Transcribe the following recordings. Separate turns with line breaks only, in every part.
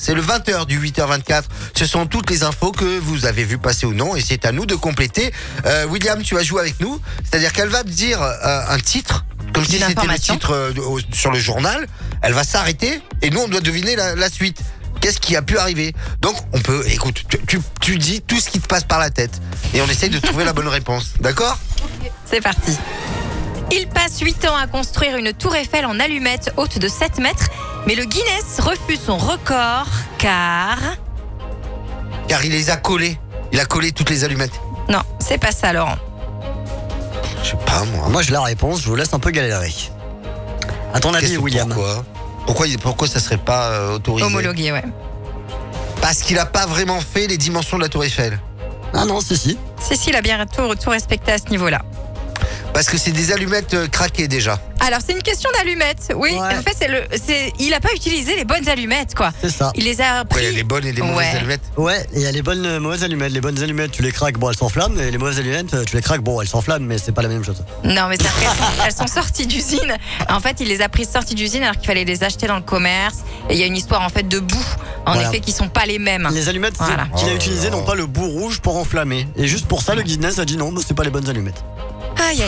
C'est le 20h du 8h24. Ce sont toutes les infos que vous avez vues passer ou non et c'est à nous de compléter. William, tu vas jouer avec nous. C'est-à-dire qu'elle va te dire un titre, comme si c'était le titre sur le journal. Elle va s'arrêter et nous on doit deviner la suite. Qu'est-ce qui a pu arriver? Donc on peut, écoute, tu dis tout ce qui te passe par la tête et on essaye de trouver la bonne réponse. D'accord?
C'est parti. Il passe 8 ans à construire une tour Eiffel en allumettes haute de 7 mètres, mais le Guinness refuse son record car
il les a collés. Il a collé toutes les allumettes.
Non, c'est pas ça, Laurent.
Je sais pas moi.
Moi j'ai la réponse, je vous laisse un peu galérer. À ton avis, William?
Pourquoi ça serait pas autorisé?
Homologué, ouais.
Parce qu'il a pas vraiment fait les dimensions de la tour Eiffel.
Ah non, si.
Si, il a bien tout respecté à ce niveau-là.
Parce que c'est des allumettes craquées déjà.
Alors c'est une question d'allumettes, oui.
Ouais.
En fait, il a pas utilisé les bonnes allumettes, quoi.
C'est ça.
Il les a pris.
Il y a les bonnes et les mauvaises allumettes.
Ouais, et il y a les bonnes mauvaises allumettes. Les bonnes allumettes, tu les craques, bon, elles s'enflamment. Et les mauvaises allumettes, tu les craques, bon, elles s'enflamment, mais c'est pas la même chose.
Non, mais c'est après, elles sont sorties d'usine. En fait, il les a prises sorties d'usine alors qu'il fallait les acheter dans le commerce. Et il y a une histoire en fait de boue, effet, qui sont pas les mêmes.
Les allumettes qu'il a utilisées n'ont pas le bout rouge pour enflammer. Et juste pour ça, le Guinness a dit non, c'est pas les bonnes allumettes.
Aïe.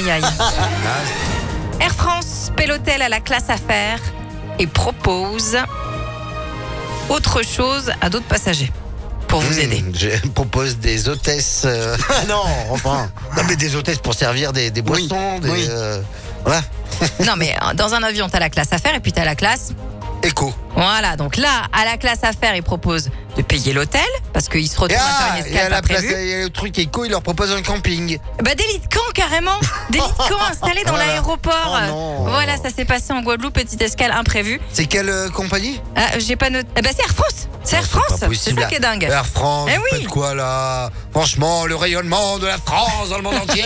Air France paie l'hôtel à la classe affaires et propose autre chose à d'autres passagers pour vous aider.
Je propose des hôtesses.
Non, enfin.
Non, mais des hôtesses pour servir des boissons. Voilà.
Non, mais dans un avion, t'as la classe affaires et puis t'as la classe
éco.
Voilà, donc là, à la classe affaires, ils proposent de payer l'hôtel parce qu'ils se retrouvent à faire une escale pas prévue.
Il y a le truc éco, il leur propose un camping.
Bah des lits de camp carrément, des lits de camp installés dans l'aéroport. Voilà, ça s'est passé en Guadeloupe, petite escale imprévue.
C'est quelle compagnie?
J'ai pas noté. Bah c'est Air France. C'est Air France. C'est ça qui est dingue.
Air France.
Oui.
Faites quoi là? Franchement, le rayonnement de la France dans le monde entier.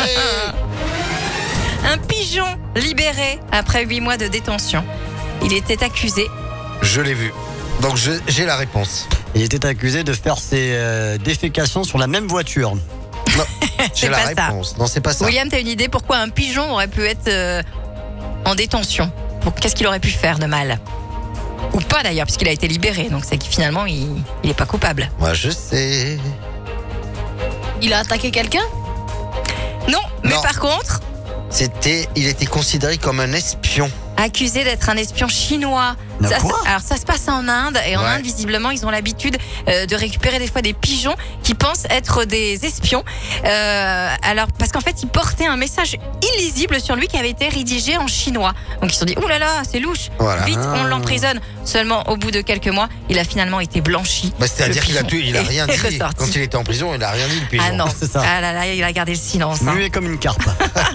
Un pigeon libéré après 8 mois de détention. Il était accusé.
Je l'ai vu. Donc j'ai la réponse.
Il était accusé de faire ses défécations sur la même voiture.
Non, j'ai la réponse. Non, c'est pas ça.
William, t'as une idée pourquoi un pigeon aurait pu être en détention? Qu'est-ce qu'il aurait pu faire de mal? Ou pas d'ailleurs, puisqu'il a été libéré. Donc c'est que finalement, il est pas coupable.
Moi, je sais.
Il a attaqué quelqu'un?
Non, mais par contre...
Il était considéré comme un espion.
Accusé d'être un espion chinois. Alors ça se passe en Inde et en Inde visiblement ils ont l'habitude de récupérer des fois des pigeons qui pensent être des espions. Alors parce qu'en fait il portait un message illisible sur lui qui avait été rédigé en chinois. Donc ils se sont dit ouh là là c'est louche. Voilà. Vite on l'emprisonne. Seulement au bout de quelques mois il a finalement été blanchi.
C'est-à-dire qu'il a rien dit. Quand il était en prison il a rien dit le pigeon.
Ah non.
C'est ça.
Ah là là il a gardé le silence.
Muet comme une carpe.